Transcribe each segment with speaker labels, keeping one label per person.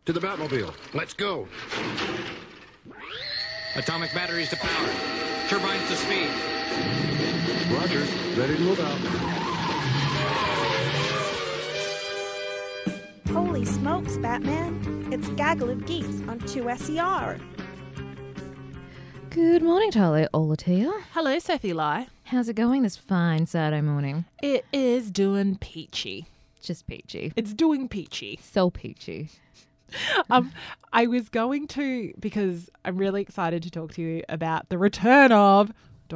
Speaker 1: To the Batmobile. Let's go.
Speaker 2: Atomic batteries to power. Turbines to speed.
Speaker 1: Roger. Ready to move out.
Speaker 3: Holy smokes, Batman. It's Gaggle of Geeks on 2SER.
Speaker 4: Good morning, Talia Olatia.
Speaker 5: Hello, Sophie Lai.
Speaker 4: How's it going this fine Saturday morning?
Speaker 5: It is doing peachy.
Speaker 4: Just peachy.
Speaker 5: It's doing peachy.
Speaker 4: So peachy.
Speaker 5: I was going to, because I'm really excited to talk to you about the return of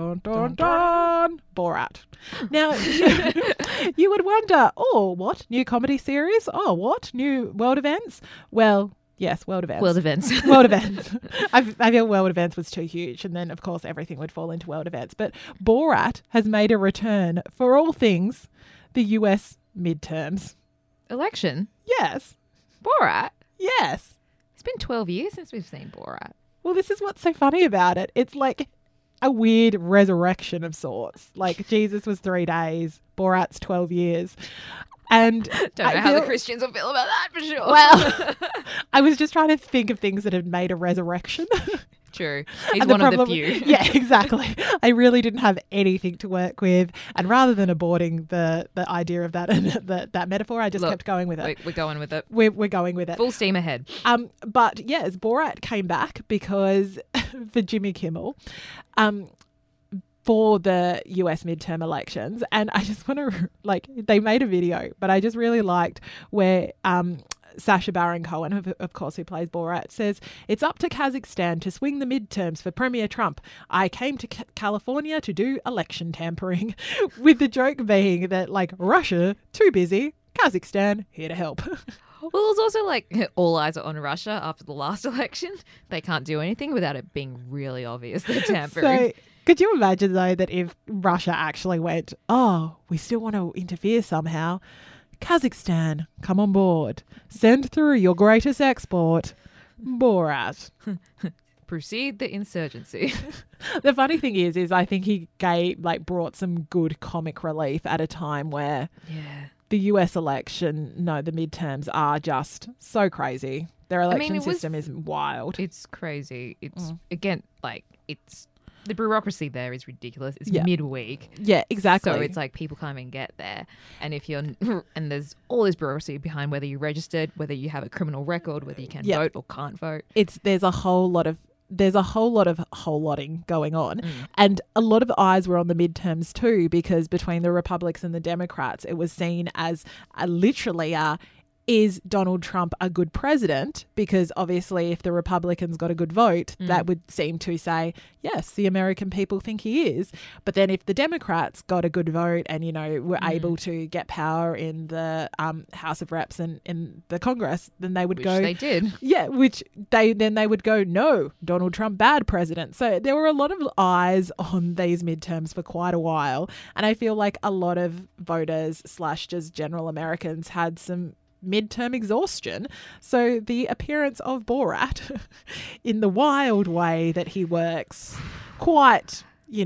Speaker 5: Borat. Now, you would wonder, oh, what? New comedy series? Oh, what? New world events? Well, yes, world events.
Speaker 4: World events.
Speaker 5: World events. I feel world events was too huge, and then, of course, everything would fall into world events. But Borat has made a return for all things the US midterms.
Speaker 4: Election?
Speaker 5: Yes.
Speaker 4: Borat?
Speaker 5: Yes.
Speaker 4: It's been 12 years since we've seen Borat.
Speaker 5: Well, this is what's so funny about it. It's like a weird resurrection of sorts. Like Jesus was 3 days, Borat's 12 years. And
Speaker 4: Don't know how the Christians will feel about that for sure.
Speaker 5: Well, I was just trying to think of things that had made a resurrection.
Speaker 4: True. He's
Speaker 5: And
Speaker 4: one of the
Speaker 5: problem-
Speaker 4: few.
Speaker 5: Yeah, exactly. I really didn't have anything to work with. And rather than aborting the idea of that and that metaphor, I just kept going with it.
Speaker 4: We're going with it.
Speaker 5: We're going with it.
Speaker 4: Full steam ahead.
Speaker 5: But yes, Borat came back because for Jimmy Kimmel, for the US midterm elections. And I just want to, they made a video, but I just really liked where Sacha Baron Cohen, of course, who plays Borat, says, "It's up to Kazakhstan to swing the midterms for Premier Trump. I came to California to do election tampering," with the joke being that, Russia, too busy, Kazakhstan, here to help.
Speaker 4: Well, it was also all eyes are on Russia after the last election. They can't do anything without it being really obvious they're tampering.
Speaker 5: So, could you imagine, though, that if Russia actually went, oh, we still want to interfere somehow, Kazakhstan, come on board. Send through your greatest export, Borat.
Speaker 4: Proceed the insurgency.
Speaker 5: The funny thing is I think he brought some good comic relief at a time where the US election, the midterms are just so crazy. Their election system is wild.
Speaker 4: It's crazy. It's, again, it's... The bureaucracy there is ridiculous. It's
Speaker 5: Yeah.
Speaker 4: midweek.
Speaker 5: Yeah, exactly.
Speaker 4: So it's people can't even get there. And if you're, and there's all this bureaucracy behind whether you're registered, whether you have a criminal record, whether you can vote or can't vote.
Speaker 5: There's a whole lot of whole-lotting going on. And a lot of eyes were on the midterms too, because between the Republicans and the Democrats, it was seen as literally is Donald Trump a good president? Because obviously if the Republicans got a good vote, that would seem to say, yes, the American people think he is. But then if the Democrats got a good vote and, were able to get power in the House of Reps and in the Congress, then they would
Speaker 4: Which
Speaker 5: go...
Speaker 4: they did.
Speaker 5: Yeah, they would go, no, Donald Trump, bad president. So there were a lot of eyes on these midterms for quite a while. And I feel like a lot of voters / just general Americans had some midterm exhaustion. So the appearance of Borat in the wild way that he works, quite,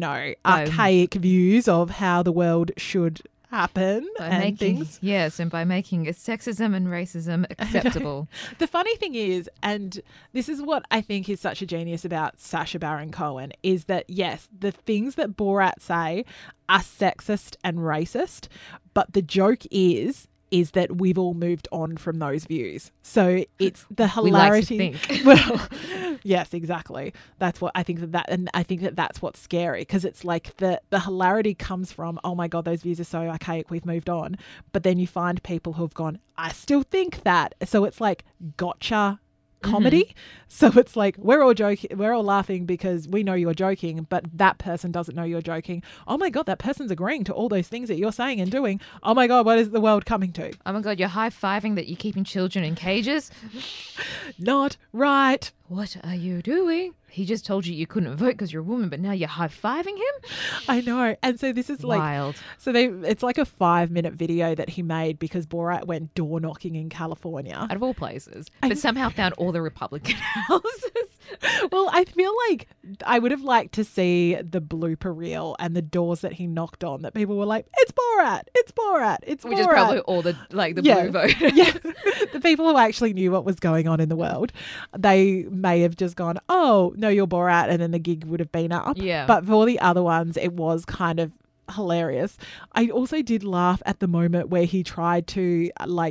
Speaker 5: archaic views of how the world should happen things.
Speaker 4: Yes, and by making sexism and racism acceptable.
Speaker 5: The funny thing is, and this is what I think is such a genius about Sacha Baron Cohen, is that, yes, the things that Borat say are sexist and racist, but the joke is that we've all moved on from those views. So it's the hilarity.
Speaker 4: We like to think.
Speaker 5: Well, yes, exactly. That's what I think and I think that's what's scary, because it's the hilarity comes from, oh my God, those views are so archaic, we've moved on. But then you find people who've gone, I still think that. So it's gotcha comedy. So it's we're all joking, we're all laughing because we know you're joking, but that person doesn't know you're joking. Oh my God, that person's agreeing to all those things that you're saying and doing. Oh my God, what is the world coming to?
Speaker 4: Oh my God, you're high-fiving that you're keeping children in cages?
Speaker 5: Not right.
Speaker 4: What are you doing? He just told you couldn't vote because you're a woman, but now you're high-fiving him?
Speaker 5: I know. And so this is
Speaker 4: wild.
Speaker 5: So it's a 5-minute video that he made because Borat went door knocking in California.
Speaker 4: Out of all places. But somehow found all the Republican houses.
Speaker 5: Well, I feel like I would have liked to see the blooper reel and the doors that he knocked on that people were like, it's Borat, it's Borat, it's Borat.
Speaker 4: Which is probably all the
Speaker 5: Yeah.
Speaker 4: blue vote.
Speaker 5: Yeah, the people who actually knew what was going on in the world, they may have just gone, oh, no, you're Borat, and then the gig would have been up.
Speaker 4: Yeah.
Speaker 5: But for the other ones, it was kind of hilarious. I also did laugh at the moment where he tried to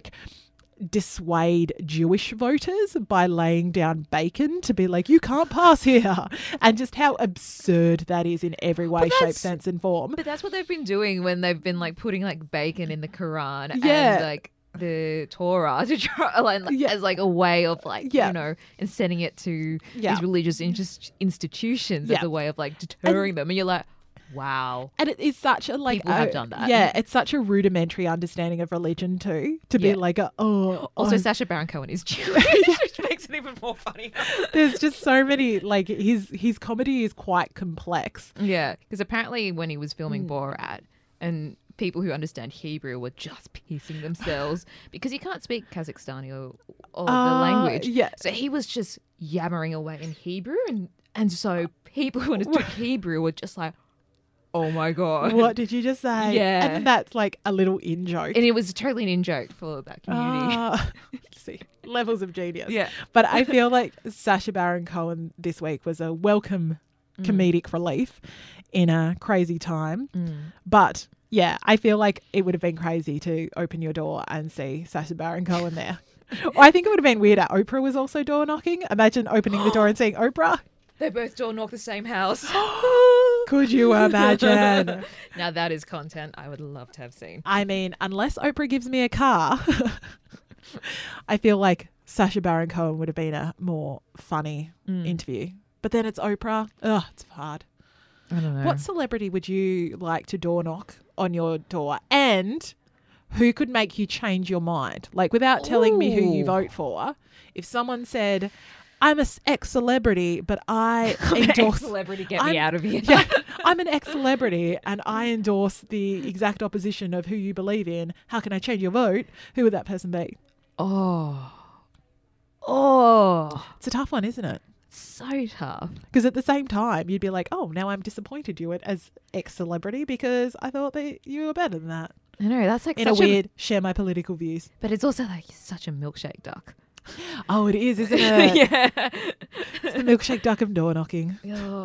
Speaker 5: dissuade Jewish voters by laying down bacon to be like, you can't pass here, and just how absurd that is in every way, shape, sense and form.
Speaker 4: But that's what they've been doing when they've been putting bacon in the Quran
Speaker 5: Yeah.
Speaker 4: and the Torah to try as a way of
Speaker 5: Yeah.
Speaker 4: and sending it to
Speaker 5: Yeah.
Speaker 4: these religious institutions
Speaker 5: Yeah.
Speaker 4: as a way of deterring them. And you're like, wow.
Speaker 5: And it is such a
Speaker 4: People have done that.
Speaker 5: Yeah, it's such a rudimentary understanding of religion too. To be
Speaker 4: Yeah. Also,
Speaker 5: I'm-
Speaker 4: Sacha Baron Cohen is Jewish, which makes it even more funny.
Speaker 5: there's just so many his comedy is quite complex.
Speaker 4: Yeah, because apparently when he was
Speaker 5: Hmm.
Speaker 4: filming Borat, and people who understand Hebrew were just pissing themselves because he can't speak Kazakhstani or the language.
Speaker 5: Yeah.
Speaker 4: So he was just yammering away in Hebrew, and so people who understood Hebrew were just like, oh my God.
Speaker 5: What did you just say?
Speaker 4: Yeah.
Speaker 5: And that's like a little in joke.
Speaker 4: And it was totally an in-joke for that community.
Speaker 5: See, levels of genius.
Speaker 4: Yeah.
Speaker 5: But I feel like Sacha Baron Cohen this week was a welcome comedic relief in a crazy time. But yeah, I feel like it would have been crazy to open your door and see Sacha Baron Cohen there. Or I think it would have been weird that Oprah was also door knocking. Imagine opening the door and seeing Oprah.
Speaker 4: They both door knock the same house.
Speaker 5: Could you imagine?
Speaker 4: Now that is content I would love to have seen.
Speaker 5: I mean, unless Oprah gives me a car, I feel like Sacha Baron Cohen would have been a more funny interview. But then it's Oprah. Ugh, it's hard.
Speaker 4: I don't know.
Speaker 5: What celebrity would you like to door knock on your door? And who could make you change your mind? Like, without telling me who you
Speaker 4: Ooh.
Speaker 5: vote for, if someone said, I'm an ex-celebrity, but I endorse...
Speaker 4: Celebrity, get me
Speaker 5: I'm-
Speaker 4: out of here.
Speaker 5: Yeah, I'm an ex-celebrity and I endorse the exact opposition of who you believe in. How can I change your vote? Who would that person be?
Speaker 4: Oh,
Speaker 5: It's a tough one, isn't it?
Speaker 4: so tough.
Speaker 5: Because at the same time, you'd be like, oh, now I'm disappointed you as ex-celebrity because I thought that you were better than that.
Speaker 4: I know, that's like
Speaker 5: In a
Speaker 4: such
Speaker 5: weird, share my political views.
Speaker 4: but it's also such a milkshake duck.
Speaker 5: Oh, it is, isn't it?
Speaker 4: Yeah.
Speaker 5: It's the milkshake duck of door knocking.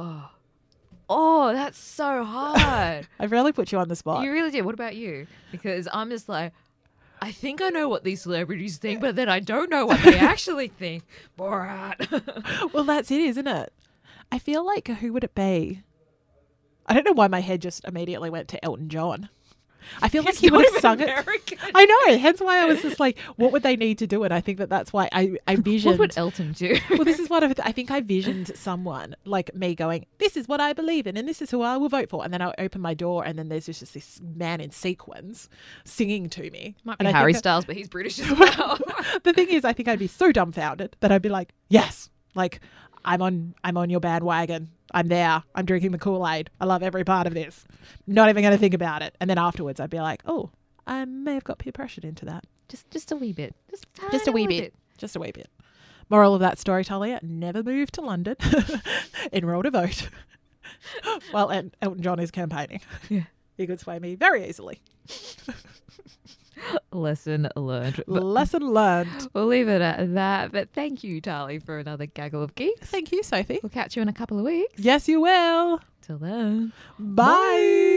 Speaker 4: Oh, that's so hard.
Speaker 5: I've really put you on the spot.
Speaker 4: You really did. What about you? Because I'm just like, I think I know what these celebrities think, but then I don't know what they actually think. Borat.
Speaker 5: Well, that's it, isn't it? I feel like who would it be? I don't know why my head just immediately went to Elton John. I feel like he would have sung it. I know. Hence why I was just like, what would they need to do? And I think that's why I visioned.
Speaker 4: What would Elton do?
Speaker 5: Well, this is what I think I visioned someone like me going, this is what I believe in and this is who I will vote for. And then I'll open my door and then there's just this man in sequins singing to me.
Speaker 4: Might
Speaker 5: And
Speaker 4: be
Speaker 5: I
Speaker 4: Harry
Speaker 5: think
Speaker 4: Styles, but he's British as well.
Speaker 5: the thing is, I think I'd be so dumbfounded that I'd be like, yes, like I'm on your bandwagon. I'm there. I'm drinking the Kool-Aid. I love every part of this. Not even going to think about it. And then afterwards I'd be like, oh, I may have got peer pressured into that.
Speaker 4: just a wee bit.
Speaker 5: Just a wee bit. Just a wee bit. Moral of that story, Talia, never move to London. Enroll to vote. Well, and Elton John is campaigning.
Speaker 4: Yeah.
Speaker 5: He could sway me very easily.
Speaker 4: Lesson learned. But
Speaker 5: Lesson learned.
Speaker 4: we'll leave it at that. But thank you, Tali, for another gaggle of geeks.
Speaker 5: Thank you, Sophie.
Speaker 4: We'll catch you in a couple of weeks.
Speaker 5: Yes, you will.
Speaker 4: Till then.
Speaker 5: Bye.